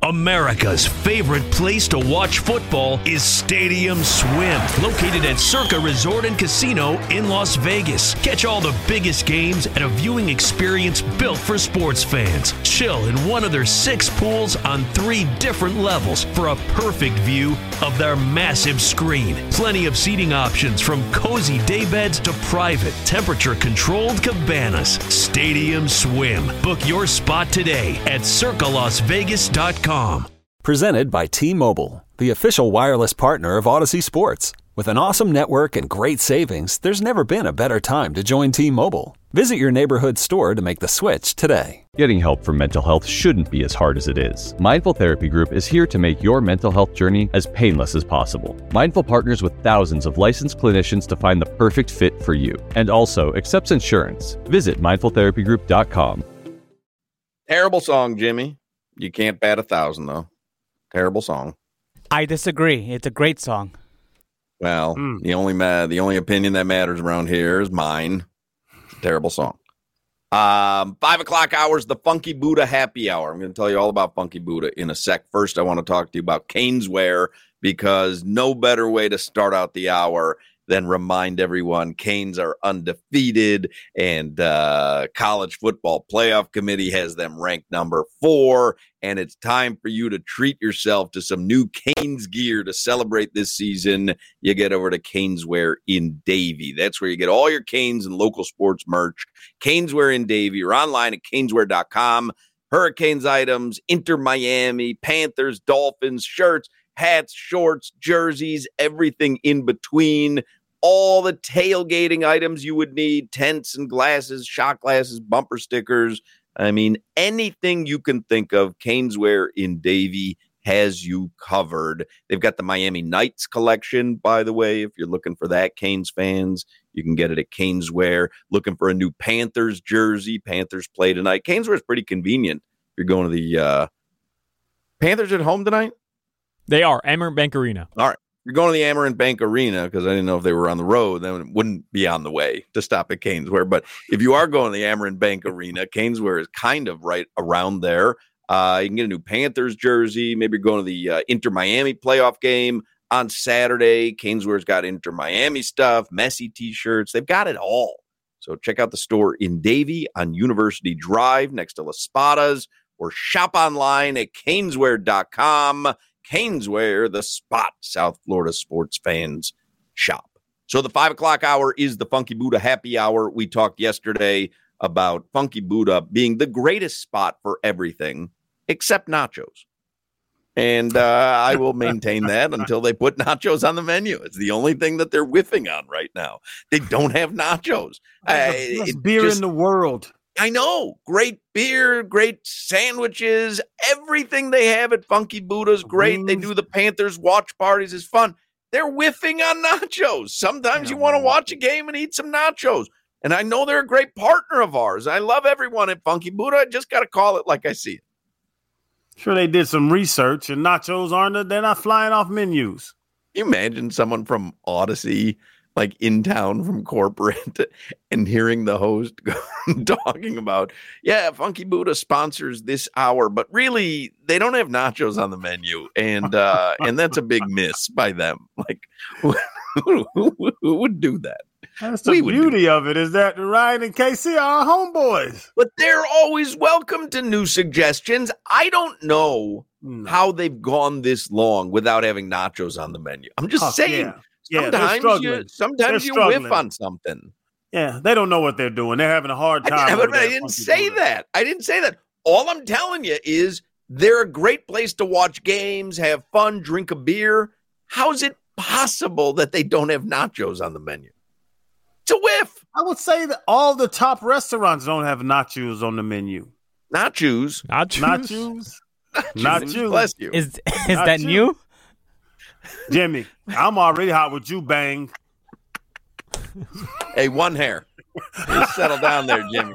America's favorite place to watch football is Stadium Swim, located at Circa Resort and Casino in Las Vegas. Catch all the biggest games at a viewing experience built for sports fans. Chill in one of their 6 pools on 3 different levels for a perfect view of their massive screen. Plenty of seating options from cozy daybeds to private, temperature-controlled cabanas. Stadium Swim. Book your spot today at circalasvegas.com. Presented by T-Mobile, the official wireless partner of Odyssey Sports. With an awesome network and great savings, there's never been a better time to join T-Mobile. Visit your neighborhood store to make the switch today. Getting help for mental health shouldn't be as hard as it is. Mindful Therapy Group is here to make your mental health journey as painless as possible. Mindful partners with thousands of licensed clinicians to find the perfect fit for you, and also accepts insurance. Visit mindfultherapygroup.com. Terrible song, Jimmy. You can't bat 1,000, though. Terrible song. I disagree. It's a great song. Well, the only opinion that matters around here is mine. It's a terrible song. 5 o'clock hours, the Funky Buddha Happy Hour. I'm going to tell you all about Funky Buddha in a sec. First, I want to talk to you about Caneswear, because no better way to start out the hour than remind everyone Canes are undefeated, and College Football Playoff Committee has them ranked number 4, and it's time for you to treat yourself to some new Canes gear to celebrate this season. You get over to Caneswear in Davie. That's where you get all your Canes and local sports merch. Caneswear in Davie. You're online at caneswear.com. Hurricanes items, Inter Miami, Panthers, Dolphins, shirts, hats, shorts, jerseys, everything in between. All the tailgating items you would need, tents and glasses, shot glasses, bumper stickers. I mean, anything you can think of, Caneswear in Davie has you covered. They've got the Miami Knights collection, by the way. If you're looking for that, Canes fans, you can get it at Caneswear. Looking for a new Panthers jersey. Panthers play tonight. Caneswear is pretty convenient. If you're going to the Panthers at home tonight? They are. Amerant Bank Arena. All right. You're going to the Amerant Bank Arena, because I didn't know if they were on the road, then it wouldn't be on the way to stop at Caneswear. But if you are going to the Amerant Bank Arena, Caneswear is kind of right around there. You can get a new Panthers jersey. Maybe you're going to the Inter Miami playoff game on Saturday. Caneswear's got Inter Miami stuff, Messi t-shirts. They've got it all. So check out the store in Davie on University Drive next to Las Spadas, or shop online at caneswear.com. Caneswear, the spot South Florida sports fans shop. So the 5 o'clock hour is the Funky Buddha Happy Hour. We talked yesterday about Funky Buddha being the greatest spot for everything except nachos. And I will maintain that until they put nachos on the menu. It's the only thing that they're whiffing on right now. They don't have nachos. Best beer in the world. I know. Great beer, great sandwiches, everything they have at Funky Buddha is great. They do the Panthers watch parties. It's fun. They're whiffing on nachos. Sometimes you want to watch a game and eat some nachos. And I know they're a great partner of ours. I love everyone at Funky Buddha. I just got to call it like I see it. Sure, they did some research, and nachos they're not flying off menus. Can you imagine someone from Odyssey, like in town from corporate, and hearing the host talking about, Funky Buddha sponsors this hour, but really they don't have nachos on the menu, and that's a big miss by them. Like, who would do that? That's the beauty of it, is that Ryan and Casey are homeboys. But they're always welcome to new suggestions. I don't know how they've gone this long without having nachos on the menu. I'm just saying. Sometimes you whiff on something. Yeah, they don't know what they're doing. They're having a hard time. I didn't say that. I didn't say that. All I'm telling you is they're a great place to watch games, have fun, drink a beer. How's it possible that they don't have nachos on the menu? It's a whiff. I would say that all the top restaurants don't have nachos on the menu. Nachos? Bless you. Is that new? Jimmy, I'm already hot with you, Bang. Hey, one hair. Just settle down there, Jimmy.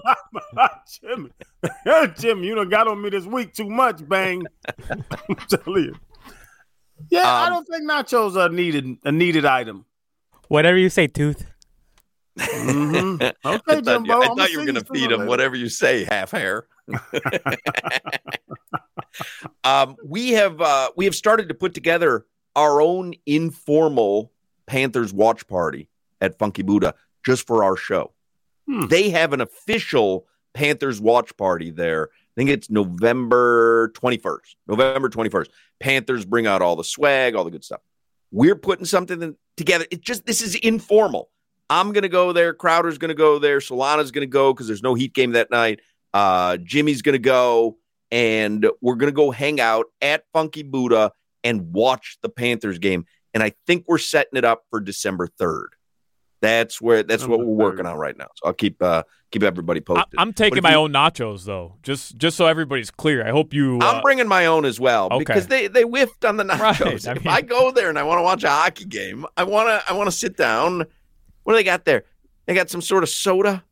Jimmy, you done got on me this week too much, Bang. I'm telling you. Yeah, I don't think nachos are a needed item. Whatever you say, Tooth. Mm-hmm. Okay, Jimbo. I thought you were going to feed him whatever you say, half hair. We have started to put together our own informal Panthers watch party at Funky Buddha just for our show. They have an official Panthers watch party there. I think it's November 21st. Panthers bring out all the swag, all the good stuff. We're putting something together. This is informal. I'm going to go there. Crowder's going to go there. Solana's going to go because there's no Heat game that night. Jimmy's going to go, and we're going to go hang out at Funky Buddha and watch the Panthers game. And I think we're setting it up for December 3rd. That's what we're working on right now. So I'll keep everybody posted. I'm taking my own nachos though, just so everybody's clear. I hope you. I'm bringing my own as well because they whiffed on the nachos. Right. If I go there and I want to watch a hockey game, I want to sit down. What do they got there? They got some sort of soda.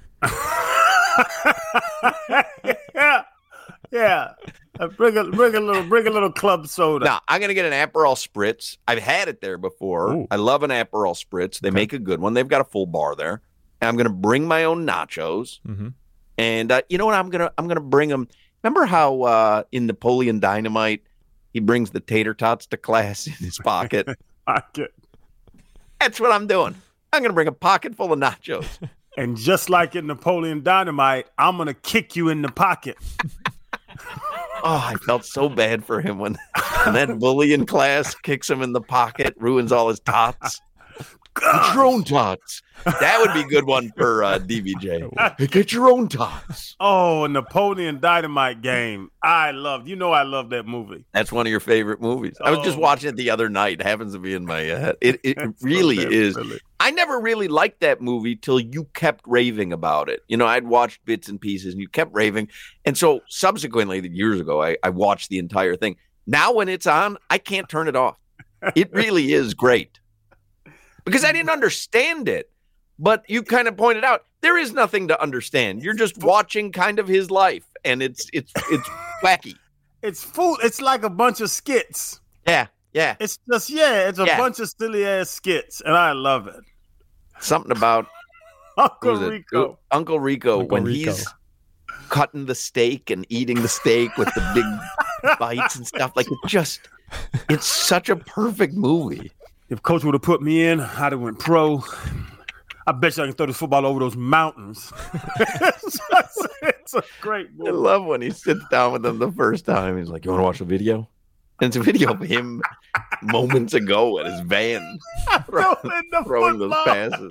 Yeah. Bring a little club soda. Now, I'm going to get an Aperol Spritz. I've had it there before. Ooh. I love an Aperol Spritz. They make a good one. They've got a full bar there. And I'm going to bring my own nachos. Mm-hmm. And you know what? I'm going to bring them. Remember how in Napoleon Dynamite, he brings the tater tots to class in his pocket? That's what I'm doing. I'm going to bring a pocket full of nachos. And just like in Napoleon Dynamite, I'm going to kick you in the pocket. Oh, I felt so bad for him when that bully in class kicks him in the pocket, ruins all his tots. Get your own tots. That would be a good one for DBJ. Get your own tots. Oh, a Napoleon Dynamite game. I love that movie. That's one of your favorite movies. I was just watching it the other night. It happens to be in my head. It really is. Silly. I never really liked that movie till you kept raving about it. You know, I'd watched bits and pieces and you kept raving. And so subsequently, years ago, I watched the entire thing. Now when it's on, I can't turn it off. It really is great. Because I didn't understand it. But you kind of pointed out there is nothing to understand. You're just watching kind of his life, and it's wacky. It's like a bunch of skits. Yeah. It's a bunch of silly ass skits, and I love it. Something about Uncle Rico when he's cutting the steak and eating the steak with the big bites and stuff. Like it's such a perfect movie. If Coach would have put me in, I'd have went pro. I bet you I can throw this football over those mountains. It's a great movie. I love when he sits down with them the first time. He's like, "You want to watch a video?" And it's a video of him moments ago at his van throwing those passes.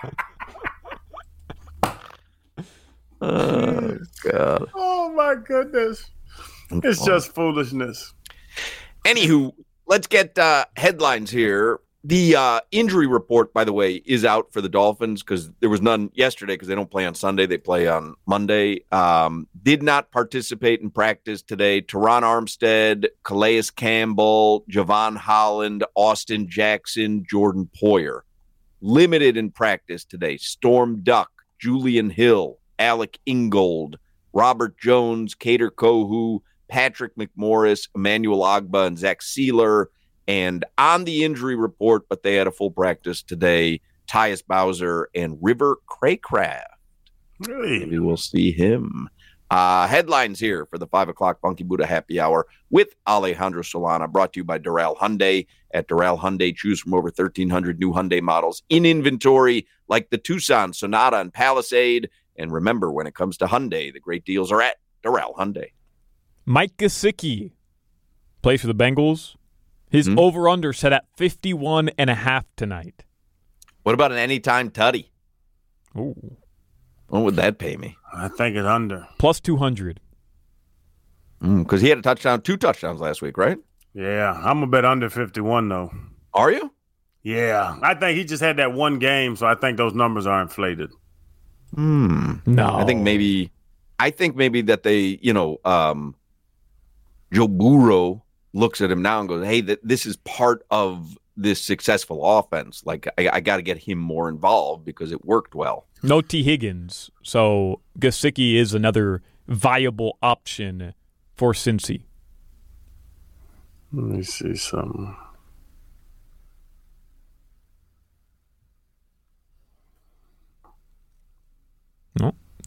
Oh, God. Oh, my goodness. It's just foolishness. Anywho, let's get headlines here. The injury report, by the way, is out for the Dolphins because there was none yesterday because they don't play on Sunday. They play on Monday. Did not participate in practice today. Teron Armstead, Calais Campbell, Javon Holland, Austin Jackson, Jordan Poyer. Limited in practice today. Storm Duck, Julian Hill, Alec Ingold, Robert Jones, Kader Kohu, Patrick McMorris, Emmanuel Agba, and Zach Sealer. And on the injury report, but they had a full practice today, Tyus Bowser and River Craycraft. Really? Maybe we'll see him. Headlines here for the 5 o'clock Funky Buddha Happy Hour with Alejandro Solana, brought to you by Doral Hyundai. At Doral Hyundai, choose from over 1,300 new Hyundai models in inventory, like the Tucson, Sonata, and Palisade. And remember, when it comes to Hyundai, the great deals are at Doral Hyundai. Mike Gesicki plays for the Bengals. His over-under set at 51.5 tonight. What about an anytime tutty? Ooh. What would that pay me? I think it's under. Plus 200. Because he had two touchdowns last week, right? Yeah, I'm going to bet under 51, though. Are you? Yeah. I think he just had that one game, so I think those numbers are inflated. No. I think maybe that they, Joe Burrow looks at him now and goes, hey, this is part of this successful offense. Like, I got to get him more involved because it worked well. No T. Higgins, so Gesicki is another viable option for Cincy. Let me see something.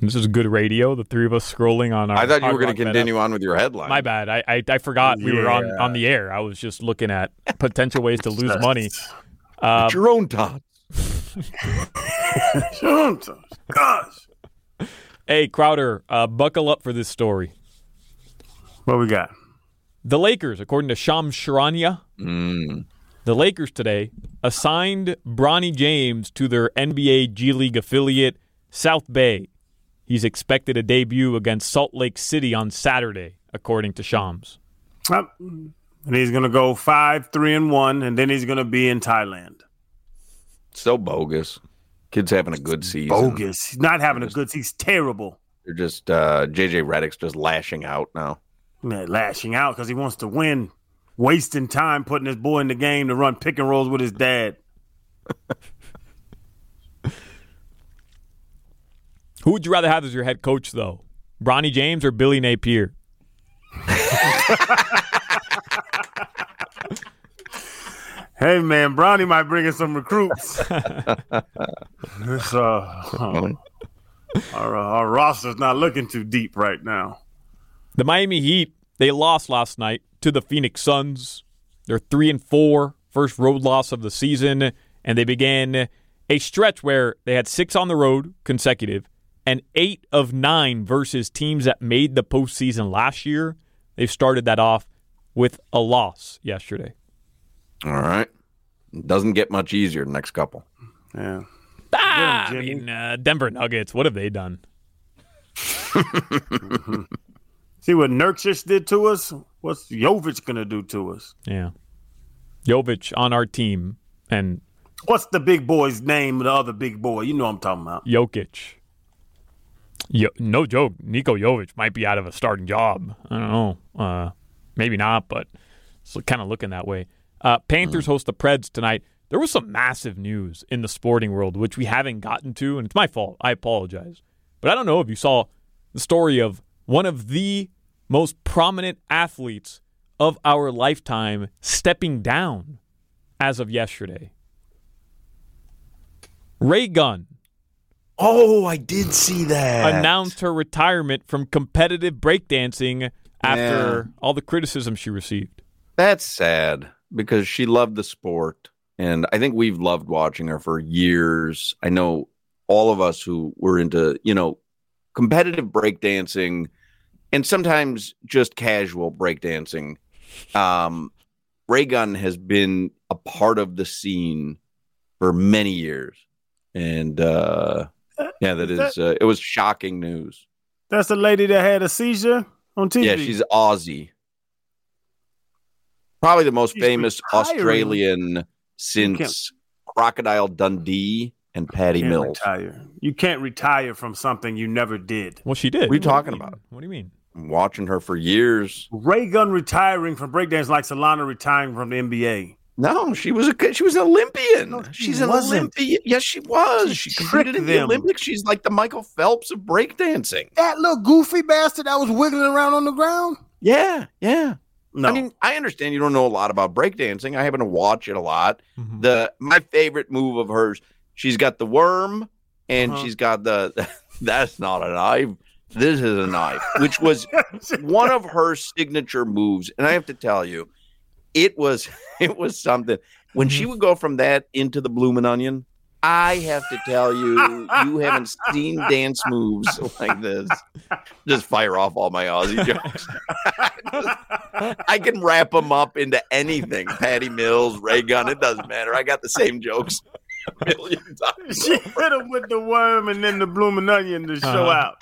This is good radio. The three of us scrolling on our. I thought you Hard were going Rock to continue on with your headline. My bad. I forgot we were on the air. I was just looking at potential ways to lose money. It's your own thoughts. Gosh. Hey, Crowder, buckle up for this story. What we got? The Lakers, according to Shams Charania, the Lakers today assigned Bronny James to their NBA G League affiliate, South Bay. He's expected to debut against Salt Lake City on Saturday, according to Shams. And he's going to go 5-3-1, and then he's going to be in Thailand. So bogus. Kid's having a good season. Bogus. He's not having a good season. He's terrible. They're just J.J. Redick's just lashing out now. Yeah, lashing out because he wants to win. Wasting time putting his boy in the game to run pick and rolls with his dad. Who would you rather have as your head coach, though? Bronny James or Billy Napier? Hey, man, Bronny might bring in some recruits. Our roster's not looking too deep right now. The Miami Heat, they lost last night to the Phoenix Suns. They're 3-4, first road loss of the season, and they began a stretch where they had 6 on the road consecutive and 8 of 9 versus teams that made the postseason last year. They've started that off with a loss yesterday. All right. Doesn't get much easier the next couple. Yeah. Denver Nuggets, what have they done? See what Nurkic did to us? What's Jovic going to do to us? Yeah. Jovic on our team. And what's the big boy's name, the other big boy? You know what I'm talking about. Jokic. No joke. Niko Jovic might be out of a starting job. I don't know. Maybe not, but it's kind of looking that way. Panthers host the Preds tonight. There was some massive news in the sporting world, which we haven't gotten to, and it's my fault. I apologize. But I don't know if you saw the story of one of the most prominent athletes of our lifetime stepping down as of yesterday. Ray Gunn. Oh, I did see that. Announced her retirement from competitive breakdancing after all the criticism she received. That's sad because she loved the sport, and I think we've loved watching her for years. I know all of us who were into, competitive breakdancing and sometimes just casual breakdancing. Ray Gunn has been a part of the scene for many years. And it was shocking news. That's the lady that had a seizure on TV. Yeah, she's Aussie. Probably the most famous Australian since Crocodile Dundee and Patty Mills. You can't retire from something you never did. Well, she did. What are you talking about? What do you mean? I'm watching her for years. Ray Gunn retiring from breakdance like Solana retiring from the NBA. No, she was an Olympian. No, she's an Olympian. Yes, she was. She competed in the Olympics. She's like the Michael Phelps of breakdancing. That little goofy bastard that was wiggling around on the ground? Yeah. No. I mean, I understand you don't know a lot about breakdancing. I happen to watch it a lot. Mm-hmm. My favorite move of hers, she's got the worm and she's got that's not a knife. This is a knife, which was one of her signature moves. And I have to tell you, it was something. When she would go from that into the bloomin' onion, I have to tell you, you haven't seen dance moves like this. Just fire off all my Aussie jokes. I can wrap them up into anything. Patty Mills, Ray Gunn, it doesn't matter. I got the same jokes a million times. She hit him with the worm and then the bloomin' onion to show out.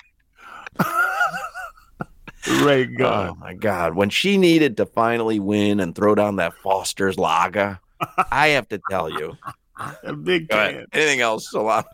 Ray Gunn. Oh, my God. When she needed to finally win and throw down that Foster's Lager, I have to tell you. A big can. Anything else? A lot.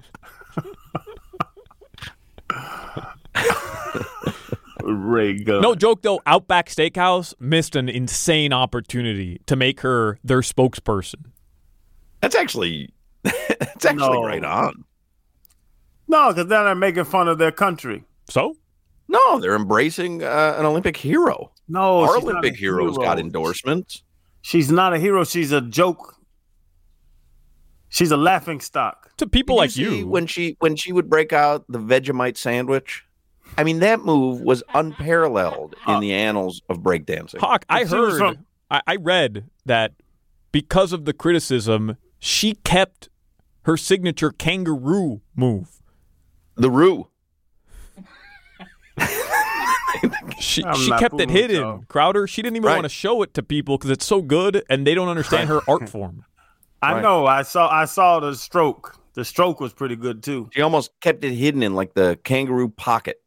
Ray Gunn. No joke, though. Outback Steakhouse missed an insane opportunity to make her their spokesperson. That's actually right on. No, because then they're making fun of their country. So? No, they're embracing an Olympic hero. No, our Olympic heroes got endorsements. She's not a hero. She's a joke. She's a laughing stock to people Did like you see you. when she would break out the Vegemite sandwich. I mean, that move was unparalleled in the annals of breakdancing. Hawk, I read that because of the criticism, she kept her signature kangaroo move. The Roo. She kept it hidden, Crowder. She didn't even want to show it to people because it's so good and they don't understand her art form. I know. I saw the stroke. The stroke was pretty good too. She almost kept it hidden in like the kangaroo pocket.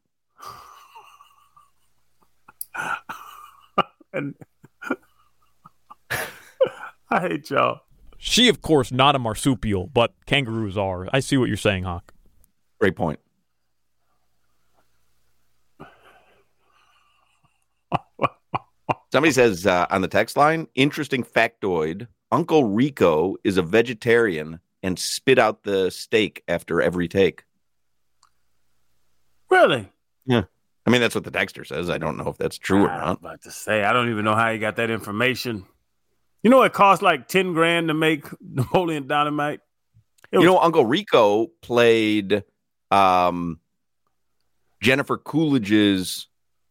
And I hate y'all. She, of course, not a marsupial, but kangaroos are. I see what you're saying, Hawk. Great point. Somebody says on the text line, interesting factoid, Uncle Rico is a vegetarian and spit out the steak after every take. Really? Yeah. I mean, that's what the texter says. I don't know if that's true or not. I was about to say, I don't even know how he got that information. You know, it cost like $10,000 to make Napoleon Dynamite. Uncle Rico played Jennifer Coolidge's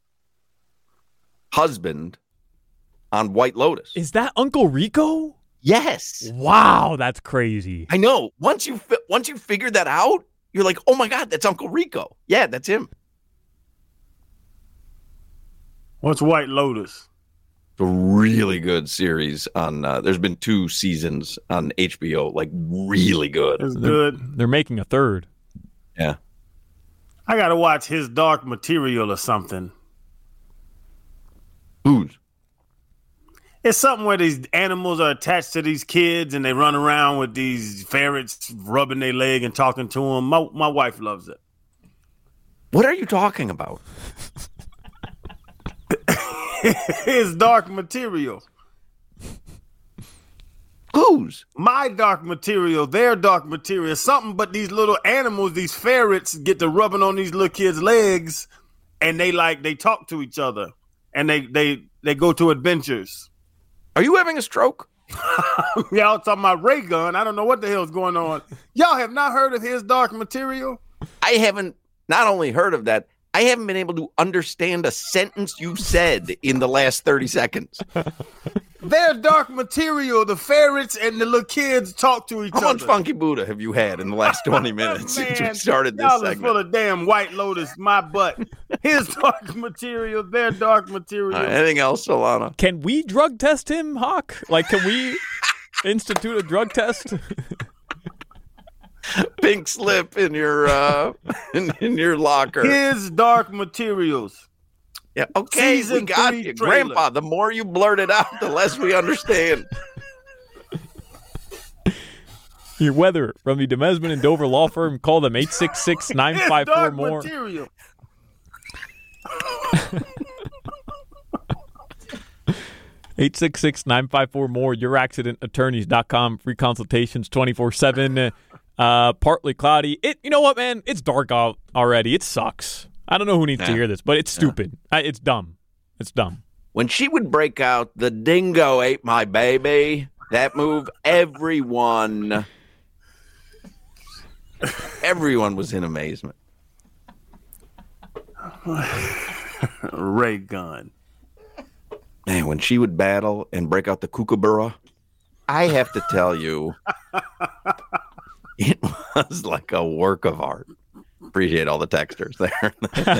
husband on White Lotus. Is that Uncle Rico? Yes. Wow, that's crazy. I know. Once you figure that out, you're like, oh my God, that's Uncle Rico. Yeah, that's him. What's White Lotus? It's a really good series on. There's been 2 seasons on HBO, like really good. It's good. They're making a third. Yeah. I got to watch His Dark Material or something. Who's? It's something where these animals are attached to these kids and they run around with these ferrets rubbing their leg and talking to them. My wife loves it. What are you talking about? His Dark Material. Whose? My Dark Material, their Dark Material, something but these little animals, these ferrets get to rubbing on these little kids' legs and they talk to each other and they go to adventures. Are you having a stroke? Y'all talking about Ray Gun. I don't know what the hell's going on. Y'all have not heard of His Dark Material? I haven't not only heard of that, I haven't been able to understand a sentence you said in the last 30 seconds. Their Dark Material, the ferrets and the little kids talk to each other. How much Funky Buddha have you had in the last 20 minutes since we started this y'all segment? Is full of damn White Lotus, my butt. His Dark Material, their Dark Material. Anything else, Solana? Can we drug test him, Hawk? Like, can we institute a drug test? Pink slip in your in your locker. His Dark Materials. Yeah, okay, we got you. Trailer. Grandpa, the more you blurt it out, the less we understand. Your weather from the Demesman and Dover Law Firm. Call them 866-954-MORE. Material. 866-954-MORE. YourAccidentAttorneys.com. Free consultations 24/7. Partly cloudy. You know what, man? It's dark out already. It sucks. I don't know who needs to hear this, but it's stupid. It's dumb. It's dumb. When she would break out, the dingo ate my baby, that move, everyone was in amazement. Ray Gun. Man, when she would battle and break out the kookaburra, I have to tell you, it was like a work of art. Appreciate all the texters there.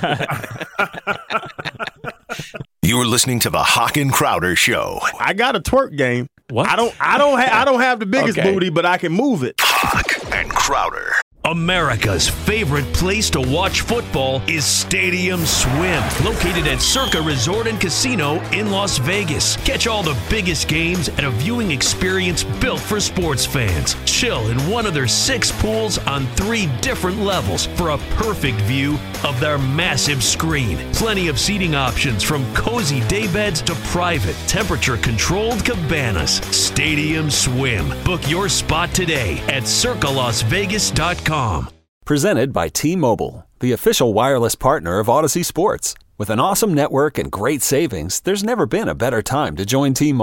You're listening to the Hawk and Crowder Show. I got a twerk game. What? I don't have the biggest booty, but I can move it. Hawk and Crowder. America's favorite place to watch football is Stadium Swim, located at Circa Resort and Casino in Las Vegas. Catch all the biggest games at a viewing experience built for sports fans. Chill in one of their 6 pools on 3 different levels for a perfect view of their massive screen. Plenty of seating options from cozy daybeds to private, temperature-controlled cabanas. Stadium Swim. Book your spot today at circalasvegas.com. Presented by T-Mobile, the official wireless partner of Odyssey Sports. With an awesome network and great savings, there's never been a better time to join T-Mobile.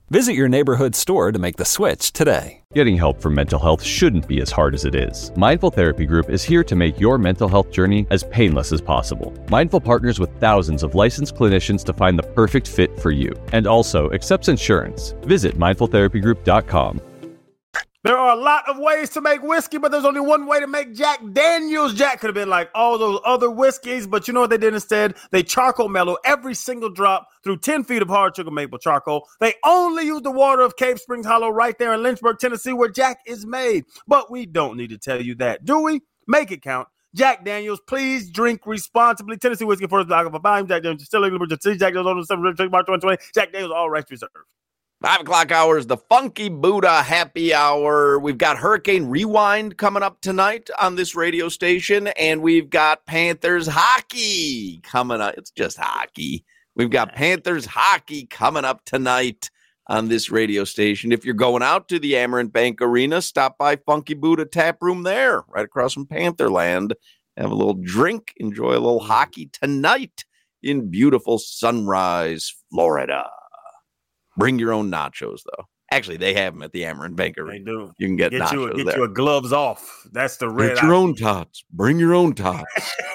Visit your neighborhood store to make the switch today. Getting help for mental health shouldn't be as hard as it is. Mindful Therapy Group is here to make your mental health journey as painless as possible. Mindful partners with thousands of licensed clinicians to find the perfect fit for you, and also accepts insurance. Visit mindfultherapygroup.com. There are a lot of ways to make whiskey, but there's only one way to make Jack Daniels. Jack could have been like all those other whiskeys, but you know what they did instead? They charcoal mellow every single drop through 10 feet of hard sugar maple charcoal. They only use the water of Cave Springs Hollow right there in Lynchburg, Tennessee, where Jack is made. But we don't need to tell you that, do we? Make it count. Jack Daniels, please drink responsibly. Tennessee whiskey, first block of a volume. Jack Daniels, still able to see Jack Daniels on the 7th March 2020. Jack Daniels, all rights reserved. 5 o'clock hour is the Funky Buddha Happy Hour. We've got Hurricane Rewind coming up tonight on this radio station, and we've got Panthers hockey coming up. It's just hockey. We've got Panthers hockey coming up tonight on this radio station. If you're going out to the Amerant Bank Arena, stop by Funky Buddha Tap Room there, right across from Pantherland. Have a little drink, enjoy a little hockey tonight in beautiful Sunrise, Florida. Bring your own nachos, though. Actually, they have them at the Amerant Bank Arena. They do. You can get nachos Get there. your gloves off. That's the red. Get your own tots. Bring your own tots.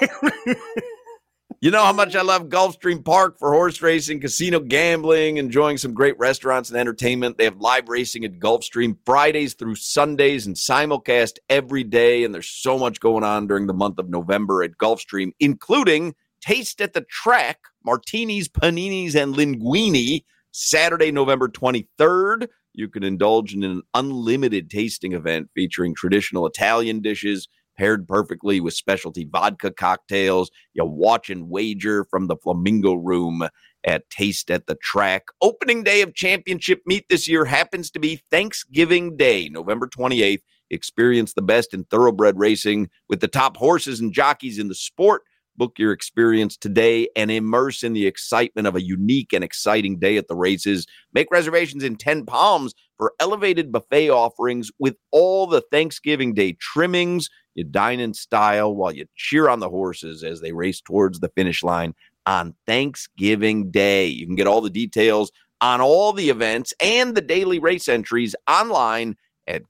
You know how much I love Gulfstream Park for horse racing, casino gambling, enjoying some great restaurants and entertainment. They have live racing at Gulfstream Fridays through Sundays and simulcast every day. And there's so much going on during the month of November at Gulfstream, including Taste at the Track, martinis, paninis, and linguine. Saturday, November 23rd, you can indulge in an unlimited tasting event featuring traditional Italian dishes paired perfectly with specialty vodka cocktails. You watch and wager from the Flamingo Room at Taste at the Track. Opening day of championship meet this year happens to be Thanksgiving Day, November 28th. Experience the best in thoroughbred racing with the top horses and jockeys in the sport. Book your experience today and immerse in the excitement of a unique and exciting day at the races. Make reservations in 10 Palms for elevated buffet offerings with all the Thanksgiving Day trimmings. You dine in style while you cheer on the horses as they race towards the finish line on Thanksgiving Day. You can get all the details on all the events and the daily race entries online at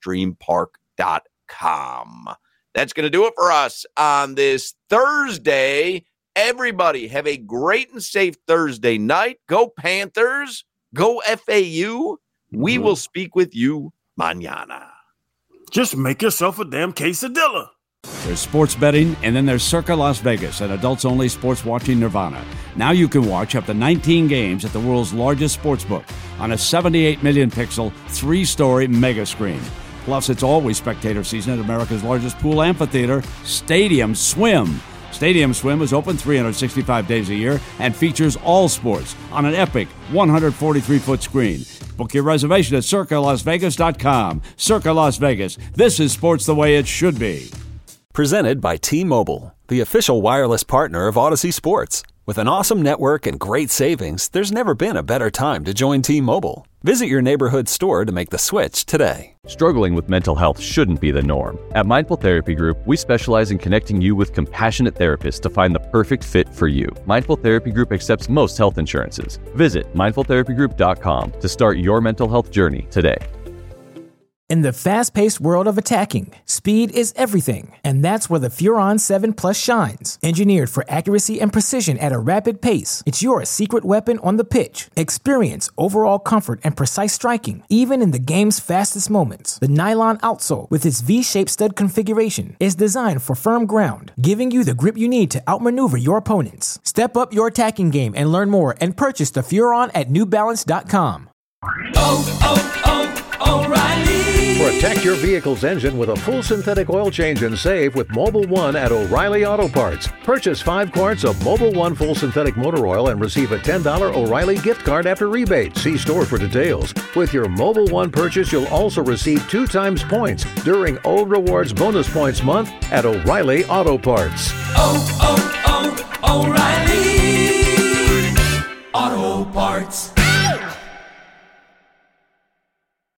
GulfstreamPark.com. That's going to do it for us on this Thursday. Everybody have a great and safe Thursday night. Go Panthers. Go FAU. We will speak with you mañana. Just make yourself a damn quesadilla. There's sports betting, and then there's Circa Las Vegas, an adults-only sports watching nirvana. Now you can watch up to 19 games at the world's largest sportsbook on a 78 million pixel, 3-story mega screen. Plus, it's always spectator season at America's largest pool amphitheater, Stadium Swim. Stadium Swim is open 365 days a year and features all sports on an epic 143-foot screen. Book your reservation at CircaLasVegas.com. Circa Las Vegas. This is sports the way it should be. Presented by T-Mobile, the official wireless partner of Odyssey Sports. With an awesome network and great savings, there's never been a better time to join T-Mobile. Visit your neighborhood store to make the switch today. Struggling with mental health shouldn't be the norm. At Mindful Therapy Group, we specialize in connecting you with compassionate therapists to find the perfect fit for you. Mindful Therapy Group accepts most health insurances. Visit mindfultherapygroup.com to start your mental health journey today. In the fast-paced world of attacking, speed is everything, and that's where the Furon 7 Plus shines. Engineered for accuracy and precision at a rapid pace, it's your secret weapon on the pitch. Experience overall comfort and precise striking, even in the game's fastest moments. The nylon outsole, with its V-shaped stud configuration, is designed for firm ground, giving you the grip you need to outmaneuver your opponents. Step up your attacking game and learn more and purchase the Furon at NewBalance.com. O'Reilly. Protect your vehicle's engine with a full synthetic oil change and save with Mobil 1 at O'Reilly Auto Parts. Purchase 5 quarts of Mobil 1 full synthetic motor oil and receive a $10 O'Reilly gift card after rebate. See store for details. With your Mobil 1 purchase, you'll also receive 2 times points during O Rewards Bonus Points Month at O'Reilly Auto Parts. O'Reilly Auto Parts.